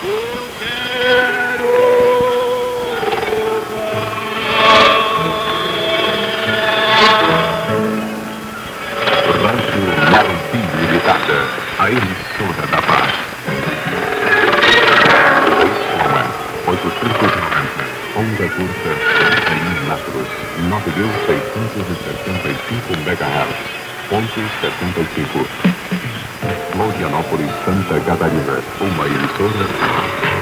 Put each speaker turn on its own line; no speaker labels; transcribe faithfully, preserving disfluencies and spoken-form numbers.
A emissora da paz. oitocentos e noventa, onda curta, cem metros, nove mil seiscentos e sessenta e cinco megahertz, ponto setenta e cinco. Florianópolis, Santa Catarina, uma emissora